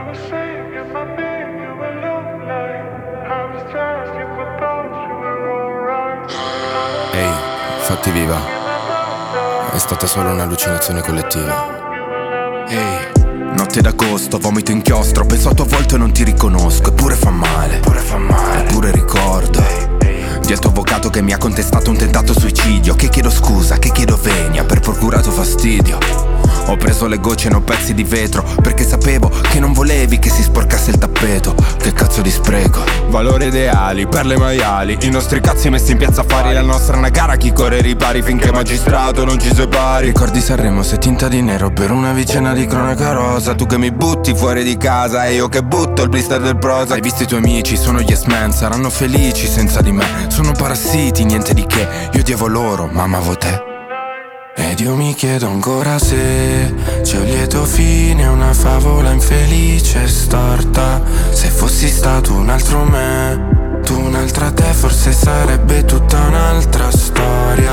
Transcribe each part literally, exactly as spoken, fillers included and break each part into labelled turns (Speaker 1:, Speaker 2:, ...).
Speaker 1: Ehi, fatti viva. È stata solo un'allucinazione collettiva.
Speaker 2: Ehi, notte d'agosto, vomito inchiostro. Penso a tua volta e non ti riconosco. Eppure fa male, eppure fa male, eppure ricordo di al tuo avvocato che mi ha contestato un tentato suicidio. Che chiedo scusa, che chiedo venia per procurato fastidio. Ho preso le gocce e non pezzi di vetro, perché sapevo che non volevi che si sporcasse il tappeto. Che cazzo di spreco.
Speaker 3: Valori ideali, perle maiali, i nostri cazzi messi in piazza a fare. La nostra è una gara, chi corre i ripari finché magistrato non ci separi.
Speaker 2: Ricordi Sanremo se tinta di nero per una vicenda di cronaca rosa. Tu che mi butti fuori di casa e io che butto il blister del Prozac. Hai visto i tuoi amici, sono yes man, saranno felici senza di me. Sono parassiti, niente di che, io odiavo loro, ma amavo te. Ed io mi chiedo ancora se c'è un lieto fine, una favola infelice e storta. Se fossi stato un altro me, tu un'altra te, forse sarebbe tutta un'altra storia.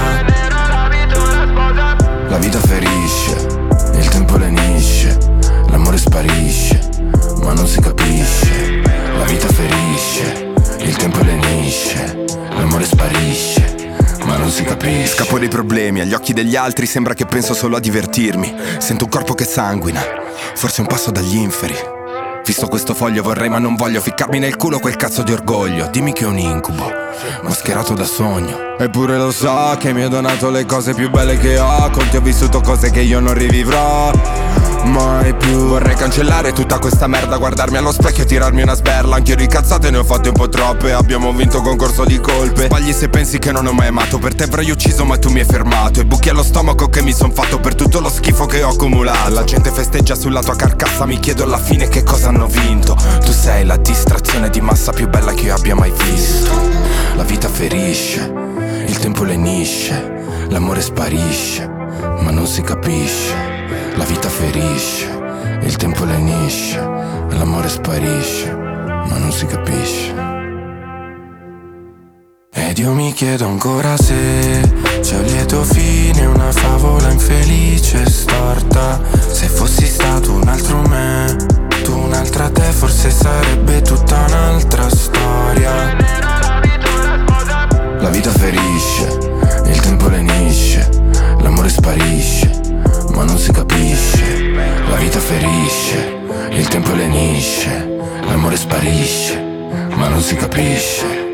Speaker 2: La vita ferisce, il tempo lenisce, l'amore sparisce, ma non si capisce. La vita ferisce, il tempo lenisce, l'amore sparisce, ma non si capisce.
Speaker 3: Scappo dei problemi, agli occhi degli altri sembra che penso solo a divertirmi. Sento un corpo che sanguina, forse un passo dagli inferi. Visto questo foglio vorrei ma non voglio ficcarmi nel culo quel cazzo di orgoglio. Dimmi che è un incubo, mascherato da sogno.
Speaker 1: Eppure lo so che mi hai donato le cose più belle che ho. Con te ho vissuto cose che io non rivivrò mai più.
Speaker 3: Vorrei cancellare tutta questa merda, guardarmi allo specchio e tirarmi una sberla. Anch'io di cazzate ne ho fatte un po' troppe, abbiamo vinto concorso di colpe. Sbagli se pensi che non ho mai amato, per te avrei ucciso ma tu mi hai fermato. E buchi allo stomaco che mi son fatto per tutto lo schifo che ho accumulato. La gente festeggia sulla tua carcassa, mi chiedo alla fine che cosa hanno vinto. Tu sei la distrazione di massa più bella che io abbia mai visto.
Speaker 2: La vita ferisce, il tempo lenisce, l'amore sparisce, ma non si capisce. La vita ferisce, il tempo lenisce, l'amore sparisce, ma non si capisce. Ed io mi chiedo ancora se c'è un lieto fine, una favola infelice e storta. Se fossi stato un altro me, tu un'altra te, forse sarebbe tutta un'altra storia. La vita ferisce, il tempo lenisce, l'amore sparisce, ma non si capisce. La vita ferisce, il tempo lenisce, l'amore sparisce, ma non si capisce.